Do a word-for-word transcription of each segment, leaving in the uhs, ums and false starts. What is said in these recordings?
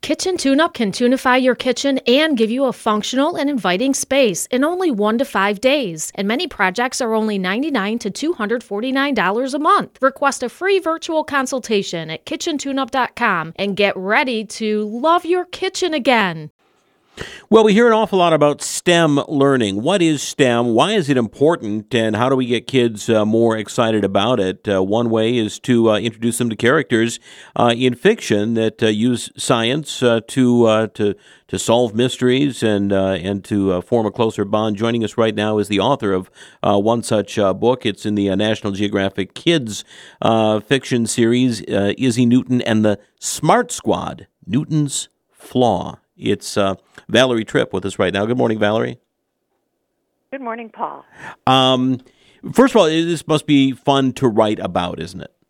Kitchen Tune-Up can tunify your kitchen and give you a functional and inviting space in only one to five days. And many projects are only ninety-nine dollars to two hundred forty-nine dollars a month. Request a free virtual consultation at kitchen tune up dot com and get ready to love your kitchen again. Well, we hear an awful lot about STEM learning. What is STEM? Why is it important? And how do we get kids uh, more excited about it? Uh, one way is to uh, introduce them to characters uh, in fiction that uh, use science uh, to uh, to to solve mysteries and uh, and to uh, form a closer bond. Joining us right now is the author of uh, one such uh, book. It's in the uh, National Geographic Kids uh, fiction series, uh, Izzy Newton and the Smart Squad, Newton's Flaw. It's uh, Valerie Tripp with us right now. Good morning, Valerie. Good morning, Paul. Um, first of all, this must be fun to write about, isn't it?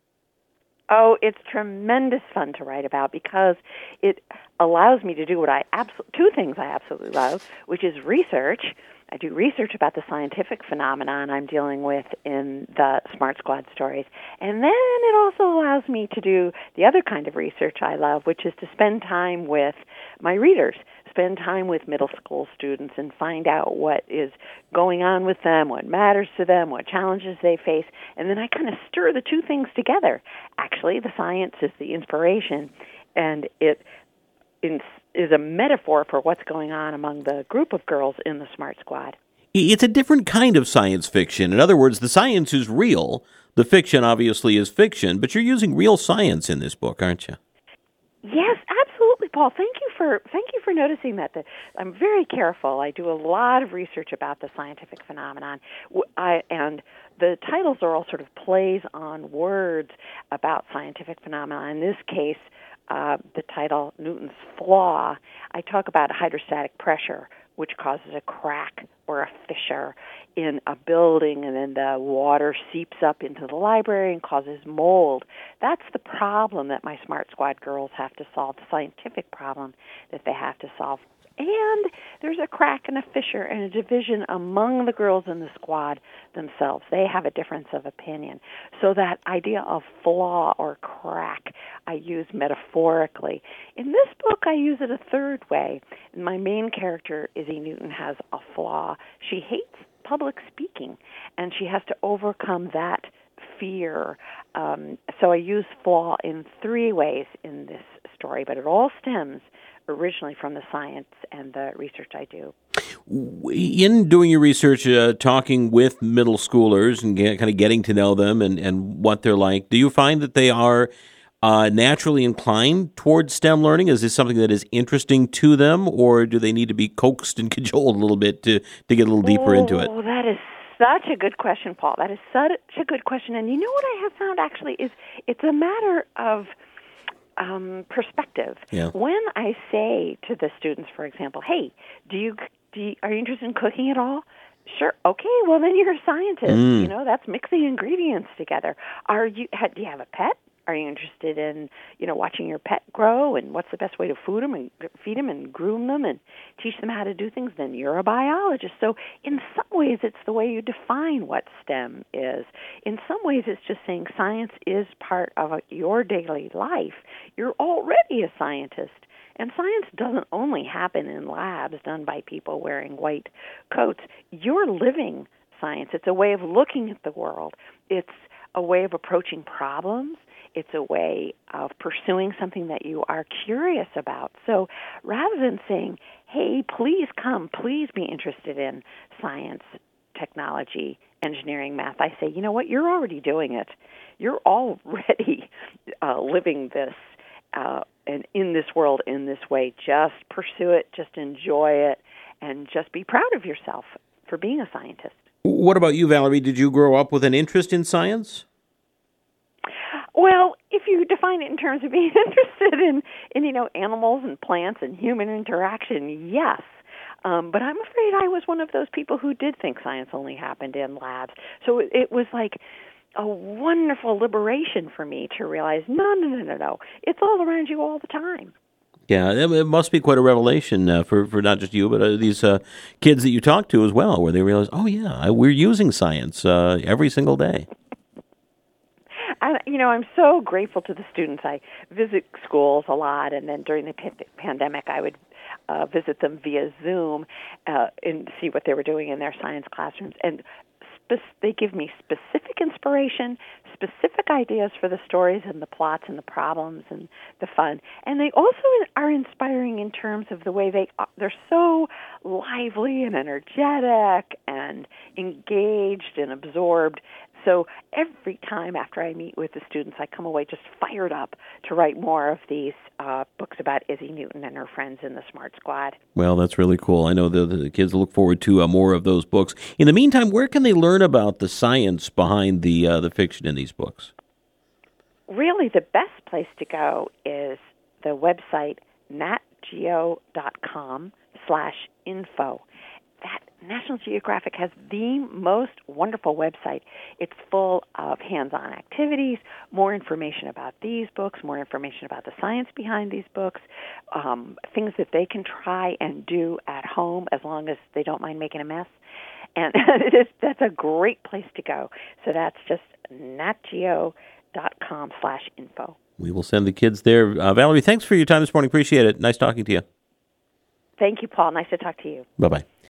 Oh, it's tremendous fun to write about because it allows me to do what I abso- two things I absolutely love, which is research. I do research about the scientific phenomenon I'm dealing with in the Smart Squad stories. And then it also allows me to do the other kind of research I love, which is to spend time with my readers, spend time with middle school students and find out what is going on with them, what matters to them, what challenges they face. And then I kind of stir the two things together. Actually, the science is the inspiration, and it is a metaphor for what's going on among the group of girls in the Smart Squad. It's a different kind of science fiction. In other words, the science is real. The fiction obviously is fiction, but you're using real science in this book, aren't you? Yes, absolutely, Paul. Thank you for thank you for noticing that. I'm very careful. I do a lot of research about the scientific phenomenon, I, and the titles are all sort of plays on words about scientific phenomena. In this case, Uh, the title, Newton's Flaw, I talk about hydrostatic pressure, which causes a crack or a fissure in a building, and then the water seeps up into the library and causes mold. That's the problem that my Smart Squad girls have to solve, the scientific problem that they have to solve. And there's a crack and a fissure and a division among the girls in the squad themselves. They have a difference of opinion. So that idea of flaw or crack I use metaphorically. In this book, I use it a third way. My main character, Izzy Newton, has a flaw. She hates public speaking, and she has to overcome that fear. Um, so I use flaw in three ways in this story, but it all stems originally from the science and the research I do. In doing your research, uh, talking with middle schoolers and get, kind of getting to know them and, and what they're like, do you find that they are uh, naturally inclined towards STEM learning? Is this something that is interesting to them, or do they need to be coaxed and cajoled a little bit to, to get a little deeper oh, into it? Oh, that is such a good question, Paul. That is such a good question. And you know what I have found actually is it's a matter of Um, perspective. Yeah. When I say to the students, for example, "Hey, do you, do you are you interested in cooking at all?" Sure. Okay. Well, then you're a scientist. Mm. You know, that's mixing ingredients together. Are you? Ha, do you have a pet? Are you interested in, you know, watching your pet grow and what's the best way to food them and feed them and groom them and teach them how to do things? Then you're a biologist. So in some ways, it's the way you define what STEM is. In some ways, it's just saying science is part of a, your daily life. You're already a scientist. And science doesn't only happen in labs done by people wearing white coats. You're living science. It's a way of looking at the world. It's a way of approaching problems. It's a way of pursuing something that you are curious about. So rather than saying, hey, please come, please be interested in science, technology, engineering, math, I say, you know what, you're already doing it. You're already uh, living this uh, and in this world in this way. Just pursue it, just enjoy it, and just be proud of yourself for being a scientist. What about you, Valerie? Did you grow up with an interest in science? Well, if you define it in terms of being interested in, in you know, animals and plants and human interaction, yes. Um, but I'm afraid I was one of those people who did think science only happened in labs. So it, it was like a wonderful liberation for me to realize, no, no, no, no, no. It's all around you all the time. Yeah, it must be quite a revelation uh, for, for not just you, but uh, these uh, kids that you talk to as well, where they realize, oh, yeah, we're using science uh, every single day. And, you you know, I'm so grateful to the students. I visit schools a lot, and then during the p- pandemic, I would uh, visit them via Zoom uh, and see what they were doing in their science classrooms. And spe- they give me specific inspiration, specific ideas for the stories and the plots and the problems and the fun. And they also are inspiring in terms of the way they they're so lively and energetic and engaged and absorbed. So every time after I meet with the students, I come away just fired up to write more of these uh, books about Izzy Newton and her friends in the Smart Squad. Well, that's really cool. I know the, the kids look forward to uh, more of those books. In the meantime, where can they learn about the science behind the uh, the fiction in these books? Really, the best place to go is the website natgeo.com slash info. That National Geographic has the most wonderful website. It's full of hands-on activities, more information about these books, more information about the science behind these books, um, things that they can try and do at home as long as they don't mind making a mess. And it is, that's a great place to go. So that's just natgeo.com slash info. We will send the kids there. Uh, Valerie, thanks for your time this morning. Appreciate it. Nice talking to you. Thank you, Paul. Nice to talk to you. Bye-bye.